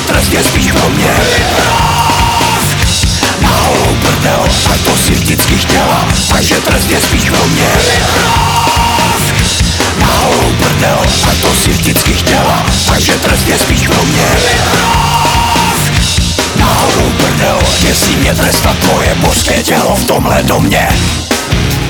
trest je spíš pro mě. Na holou prdel, tak to si vždycky chtěla, takže trest je spíš pro mě. Na holou prdel, tak to si vždycky chtěla, takže trest je spíš pro mě. Na holou prdel, jestli mě trestat tvoje božské tělo v tomhle domě.